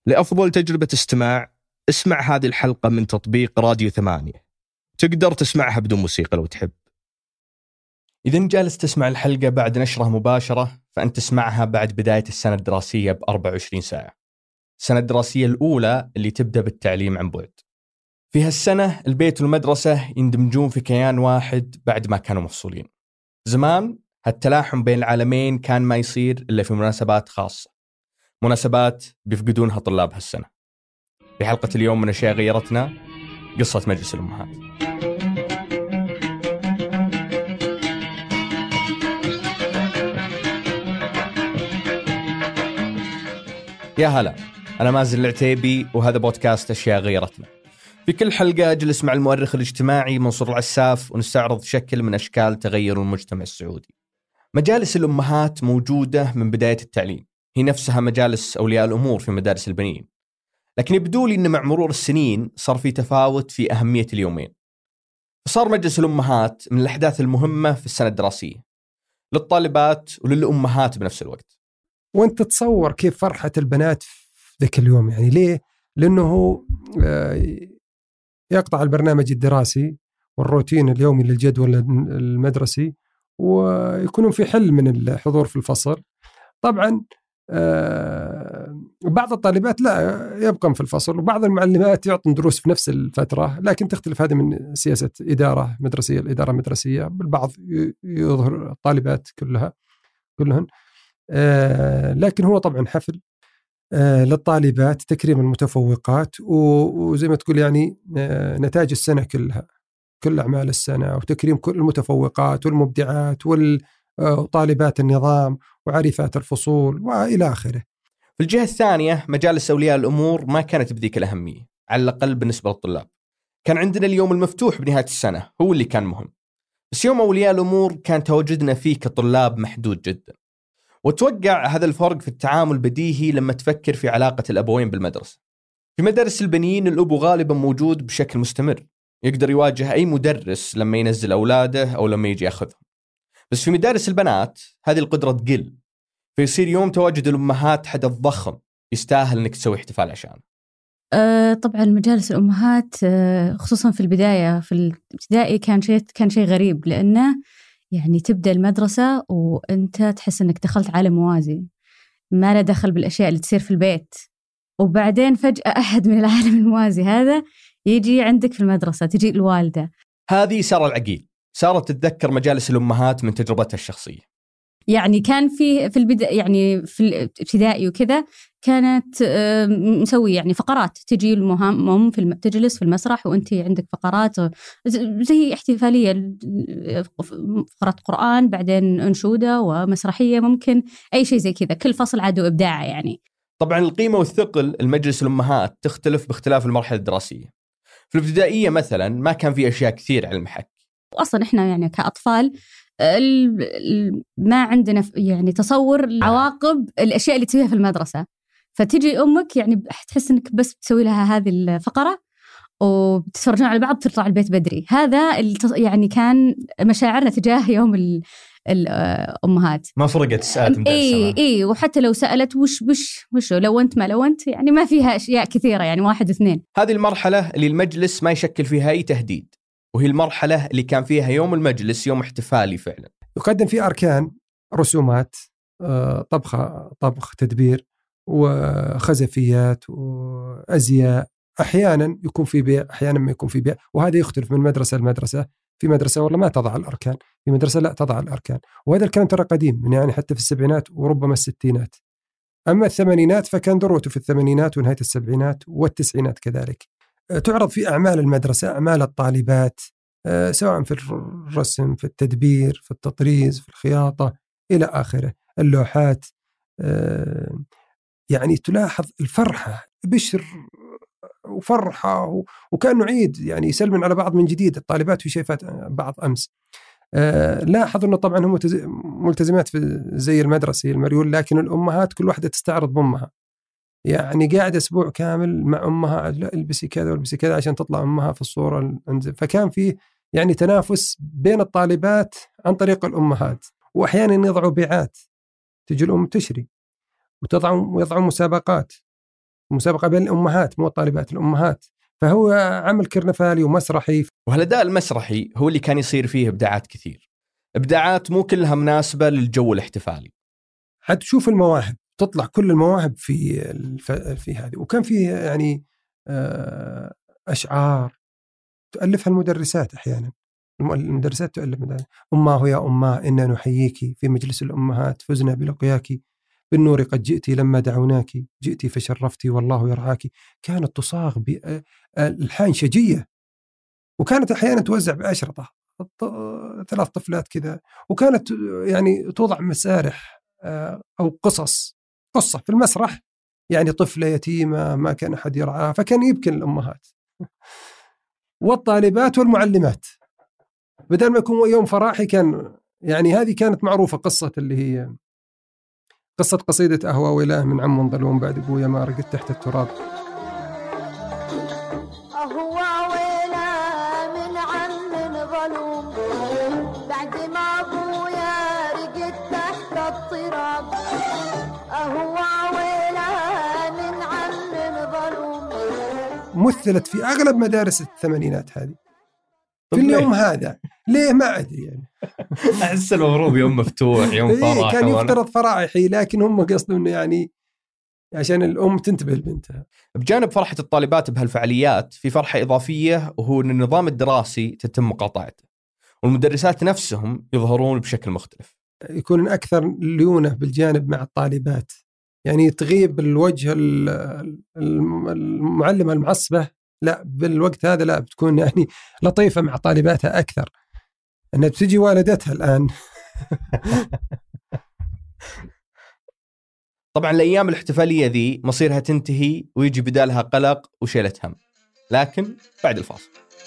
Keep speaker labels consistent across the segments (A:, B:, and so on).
A: لأفضل تجربة استماع اسمع هذه الحلقة من تطبيق راديو 8. تقدر تسمعها بدون موسيقى لو تحب. إذا جالس تسمع الحلقة بعد نشرها مباشرة فأنت تسمعها بعد بداية السنة الدراسية ب24 ساعة. السنة الدراسية الأولى اللي تبدأ بالتعليم عن بعد. في هالسنة البيت والمدرسة يندمجون في كيان واحد بعد ما كانوا مفصولين. زمان هالتلاحم بين العالمين كان ما يصير إلا في مناسبات خاصة، مناسبات بيفقدونها طلاب هالسنة. في حلقة اليوم من أشياء غيرتنا قصة مجلس الأمهات. يا هلا، أنا مازن العتيبي وهذا بودكاست أشياء غيرتنا. في كل حلقة أجلس مع المؤرخ الاجتماعي منصور العساف ونستعرض شكل من أشكال تغير المجتمع السعودي. مجالس الأمهات موجودة من بداية التعليم، هي نفسها مجالس أولياء الأمور في مدارس البنين، لكن يبدو لي أن مع مرور السنين صار في تفاوت في أهمية اليومين. فصار مجلس الأمهات من الأحداث المهمة في السنة الدراسية للطالبات وللأمهات بنفس الوقت.
B: وانت تتصور كيف فرحة البنات في ذاك اليوم، يعني ليه؟ لأنه يقطع البرنامج الدراسي والروتين اليومي للجدول المدرسي ويكونون في حل من الحضور في الفصل. طبعا بعض الطالبات لا يبقى في الفصل، وبعض المعلمات يعطون دروس في نفس الفترة، لكن تختلف هذه من سياسة إدارة مدرسية لإدارة مدرسية. بالبعض يظهر الطالبات كلهن، لكن هو طبعا حفل للطالبات، تكريم المتفوقات، وزي ما تقول يعني نتاج السنة كلها، كل أعمال السنة، وتكريم كل المتفوقات والمبدعات وطالبات النظام وعارفات الفصول وإلى آخره.
A: في الجهة الثانية مجالس أولياء الأمور ما كانت بذيك الأهمية، على الأقل بالنسبة للطلاب. كان عندنا اليوم المفتوح بنهاية السنة هو اللي كان مهم، بس يوم أولياء الأمور كان تواجدنا فيه كطلاب محدود جدا. وتوقع هذا الفرق في التعامل بديهي لما تفكر في علاقة الأبوين بالمدرسة. في مدارس البنين الأب غالبا موجود بشكل مستمر، يقدر يواجه أي مدرس لما ينزل أولاده أو لما يجي يأخذهم. بس في مدارس البنات هذه القدرة تقل، فيصير يوم تواجد الأمهات حدث ضخم يستاهل أنك تسوي احتفال عشانه.
C: طبعا مجالس الأمهات خصوصا في البداية في الابتدائي كان شيء غريب، لأنه يعني تبدأ المدرسة وأنت تحس أنك دخلت عالم موازي ما له دخل بالأشياء اللي تصير في البيت، وبعدين فجأة أحد من العالم الموازي هذا يجي عندك في المدرسة، تجي الوالدة.
A: هذه سارة العقيل صارت تتذكر مجالس الأمهات من تجربتها الشخصية.
C: يعني كان في البداية، يعني في الابتدائي وكذا كانت مسوي يعني فقرات، تجي المهم تجلس في المسرح وانت عندك فقرات زي احتفالية، فقرات قرآن، بعدين أنشودة ومسرحية، ممكن أي شيء زي كذا، كل فصل عاد وإبداعه يعني.
A: طبعا القيمة والثقل المجلس الأمهات تختلف باختلاف المرحلة الدراسية. في الابتدائية مثلا ما كان في أشياء كثير على المحك،
C: وأصلا إحنا يعني كأطفال ما عندنا يعني تصور عواقب الأشياء اللي تسويها في المدرسة، فتجي أمك يعني تحس إنك بس بتسوي لها هذه الفقرة وبتتفرجون على بعض تطلع البيت بدري. هذا يعني كان مشاعرنا تجاه يوم الأمهات.
A: ما فرقت سألت
C: إيه وحتى لو سألت وش لو أنت ما لو أنت، يعني ما فيها أشياء كثيرة، يعني 1 2.
A: هذه المرحلة اللي المجلس ما يشكل فيها أي تهديد، وهي المرحلة اللي كان فيها يوم المجلس يوم احتفالي فعلا.
B: يقدم فيه أركان، رسومات، طبخ، تدبير، وخزفيات وأزياء. أحيانا يكون في بيع، أحيانا ما يكون في بيع، وهذا يختلف من مدرسة لمدرسة. في مدرسة والله ما تضع الأركان، في مدرسة لا تضع الأركان، وهذا الكلام ترى قديم، يعني حتى في السبعينات وربما الستينات. أما الثمانينات فكان ذروته في الثمانينات ونهاية السبعينات والتسعينات كذلك. تعرض في أعمال المدرسة، أعمال الطالبات، سواء في الرسم، في التدبير، في التطريز، في الخياطة إلى آخره، اللوحات. يعني تلاحظ الفرحة، بشر وفرحة، وكأنه عيد، يعني يسلمن على بعض من جديد. الطالبات في شايفات بعض أمس. لاحظ أنه طبعا هم ملتزمات في زي المدرسي المريول، لكن الأمهات كل واحدة تستعرض بأمها، يعني قاعد أسبوع كامل مع أمها، لا البسي كذا والبسي كذا عشان تطلع أمها في الصورة. فكان في يعني تنافس بين الطالبات عن طريق الأمهات، وأحيانا يضعوا بيعات، تجي الأم تشري ويضعوا مسابقات مسابقة بين الأمهات مو الطالبات، الأمهات. فهو عمل كرنفالي ومسرحي.
A: وهالأداء المسرحي هو اللي كان يصير فيه إبداعات كثير، إبداعات مو كلها مناسبة للجو الاحتفالي.
B: حتشوف المواهب، تطلع كل المواهب في هذه. وكان فيه يعني أشعار تؤلفها المدرسات أحيانا، المدرسات تؤلف أماه يا أماه إنا نحييك في مجلس الأمهات فزنا بلقياك بالنور قد جئت لما دعوناك جئت فشرفتي والله يرعاك. كانت تصاغ بألحان شجية، وكانت أحيانا توزع بأشرطة 3 طفلات كذا، وكانت يعني توضع مسارح أو قصة في المسرح، يعني طفلة يتيمة ما كان أحد يرعاها، فكان يبكي الأمهات والطالبات والمعلمات. بدل ما يكون يوم فرحي كان يعني هذه كانت معروفة، قصة اللي هي قصة قصيدة أهوى وإله من عم ظلوم بعد أبويا ما رقدت تحت التراب.
D: أهوى وإله من عم ظلوم بعد ما أبويا رقدت تحت التراب. أهوى وإله من عم ظلوم.
B: مثلت في أغلب مدارس الثمانينات هذه في اليوم هذا. ليه ما أدري يعني.
A: أحس المفروض يوم مفتوح، يوم فرح.
B: كان يفترض فرائحي، لكن هم قصدوا إنه يعني عشان الأم تنتبه لبنتها.
A: بجانب فرحة الطالبات بهالفعاليات في فرحة إضافية، وهو أن النظام الدراسي تتم مقاطعته، والمدرسات نفسهم يظهرون بشكل مختلف،
B: يكون أكثر ليونة بالجانب مع الطالبات، يعني تغيب الوجه المعلمة المعصبة، لا بالوقت هذا لا، بتكون يعني لطيفة مع طالباتها أكثر. أنها بتجي والدتها الآن.
A: طبعا الأيام الاحتفالية ذي مصيرها تنتهي ويجي بدالها قلق وشيلة هم، لكن بعد الفاصل.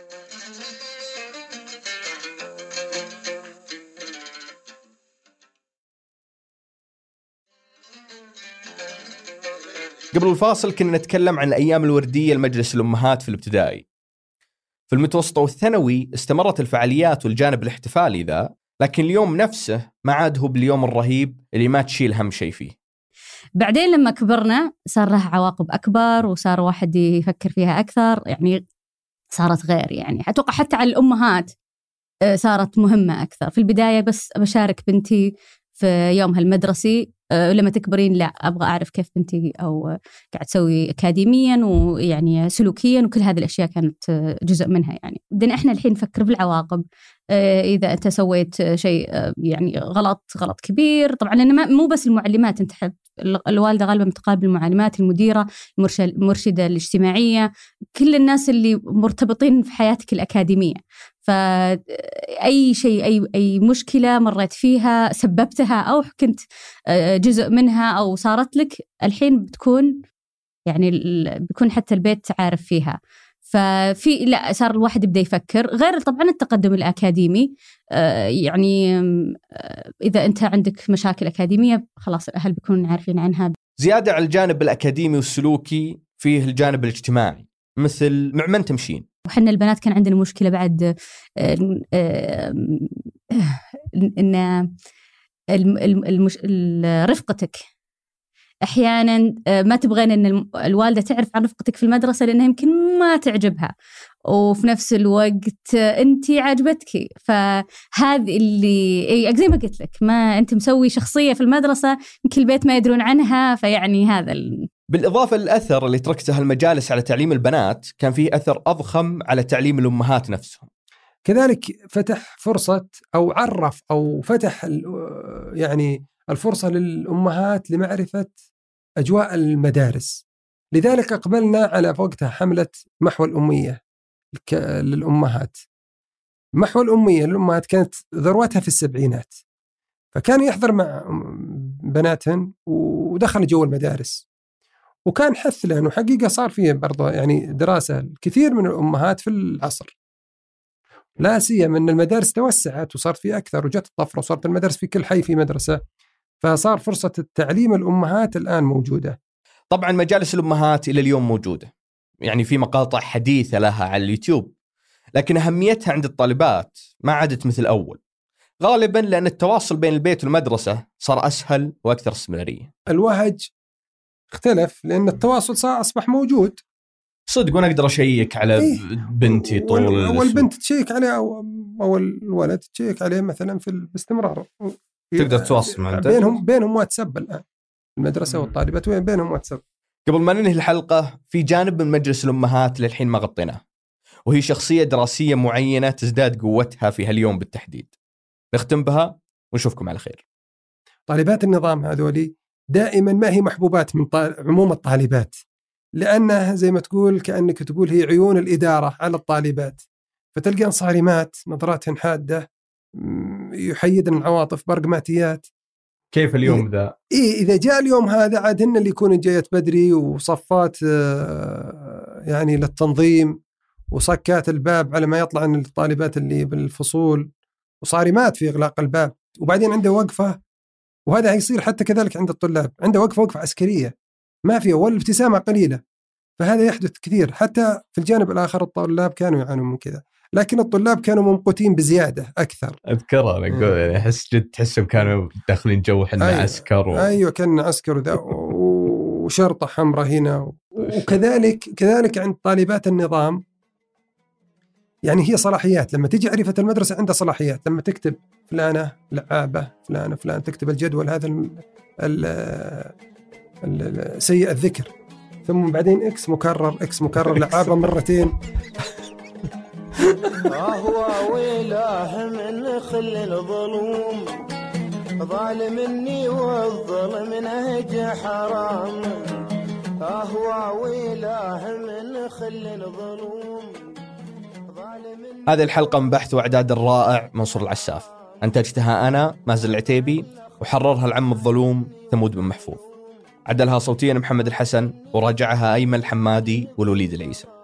A: قبل الفاصل كنا نتكلم عن الأيام الوردية لمجلس الأمهات في الابتدائي. في المتوسط والثانوي استمرت الفعاليات والجانب الاحتفالي ذا، لكن اليوم نفسه ما عاد هو باليوم الرهيب اللي ما تشيل هم شيء فيه.
C: بعدين لما كبرنا صار لها عواقب أكبر، وصار واحد يفكر فيها أكثر، يعني صارت غير، يعني أتوقع حتى على الأمهات صارت مهمة أكثر. في البداية بس بشارك بنتي في يومها المدرسي، لما تكبرين لا أبغى أعرف كيف بنتي أو قاعد تسوي أكاديميا ويعني سلوكيا، وكل هذه الأشياء كانت جزء منها. يعني بدنا إحنا الحين نفكر بالعواقب، إذا أنت سويت شيء يعني غلط كبير. طبعا لأن مو بس المعلمات، أنت الوالدة غالبا بتقابل المعلمات، المديرة، المرشدة الاجتماعية، كل الناس اللي مرتبطين في حياتك الأكاديمية. فأي شيء أي مشكلة مريت فيها سببتها أو كنت جزء منها أو صارت لك، الحين بتكون يعني بيكون حتى البيت عارف فيها. ففي لا صار الواحد يبدأ يفكر، غير طبعا التقدم الأكاديمي. يعني إذا أنت عندك مشاكل أكاديمية خلاص الأهل بيكونوا عارفين عنها.
A: زيادة على الجانب الأكاديمي والسلوكي فيه الجانب الاجتماعي، مثل مع من تمشين.
C: وحنا البنات كان عندنا مشكلة بعد إن رفقتك أحيانا ما تبغين أن الوالدة تعرف عن رفقتك في المدرسة لأنها يمكن ما تعجبها، وفي نفس الوقت أنت عجبتك. فهذه اللي زي ما قلت لك، ما أنت مسوي شخصية في المدرسة يمكن البيت ما يدرون عنها. فيعني هذا
A: بالإضافة للأثر اللي تركتها المجالس على تعليم البنات، كان فيه أثر أضخم على تعليم الأمهات نفسهم.
B: كذلك فتح فرصة أو عرف أو فتح يعني الفرصة للأمهات لمعرفة أجواء المدارس. لذلك أقبلنا على وقتها حملة محو الأمية للأمهات. محو الأمية للأمهات كانت ذروتها في السبعينات، فكان يحضر مع بناتهن ودخل جو المدارس، وكان حث له. وحقيقة صار فيه برضه يعني دراسة كثير من الأمهات في العصر، لا سيما أن المدارس توسعت وصار في أكثر، وجت الطفرة وصارت المدارس في كل حي في مدرسة، فصار فرصة التعليم الأمهات الآن موجودة.
A: طبعا مجالس الأمهات إلى اليوم موجودة، يعني في مقاطع حديثة لها على اليوتيوب، لكن أهميتها عند الطالبات ما عادت مثل أول، غالبا لأن التواصل بين البيت والمدرسة صار أسهل وأكثر استمرارية.
B: الوهج اختلف لأن التواصل أصبح موجود
A: صدق. وأنا أقدر أشيك على بنتي طول
B: والبنت تشيك عليه أو الولد تشيك عليه مثلا باستمرار.
A: تقدر تواصل مع
B: بينهم واتساب الآن المدرسة والطالبات بينهم واتساب.
A: قبل ما ننهي الحلقة في جانب من مجلس الأمهات للحين ما غطيناه، وهي شخصية دراسية معينة تزداد قوتها في هاليوم بالتحديد. نختم بها ونشوفكم على خير.
B: طالبات النظام هذولي دائما ما هي محبوبات من عموم الطالبات، لأنها زي ما تقول كأنك تقول هي عيون الإدارة على الطالبات، فتلقى صارمات نظراتهن حادة يحيدن العواطف برقماتيات.
A: كيف اليوم ذا؟
B: إذا جاء اليوم هذا عاد هن اللي يكونوا جايت بدري وصفات يعني للتنظيم وصكات الباب على ما يطلع عن الطالبات اللي بالفصول، وصارمات في إغلاق الباب، وبعدين عنده وقفة. وهذا هيصير حتى كذلك عند الطلاب، عنده وقفة عسكرية ما فيها ولا ابتسامة قليلة. فهذا يحدث كثير. حتى في الجانب الآخر الطلاب كانوا يعانون من كذا، لكن الطلاب كانوا ممقوتين بزيادة أكثر.
A: أذكرها أنا أقول أحس جد تحسهم كانوا داخلين جو حنا عسكر
B: أيوة كان عسكر وذا وشرطة حمراء هنا. وكذلك عند طالبات النظام يعني هي صلاحيات. لما تيجي عريفة المدرسة عندها صلاحيات، لما تكتب فلانة لعابة فلان تكتب الجدول هذا سيء الذكر، ثم بعدين إكس مكرر لعابة مرتين.
E: هو ويلاه من خل الظلوم ظالمني والظلم نهج حرام. هو ويلاه من خل الظلوم.
A: هذه الحلقة من بحث وإعداد الرائع منصور العساف، أنتجتها أنا مازن العتيبي، وحررها العم الظلوم ثمود بن محفوظ، عدلها صوتيا محمد الحسن، وراجعها أيمن الحمادي والوليد العيسى.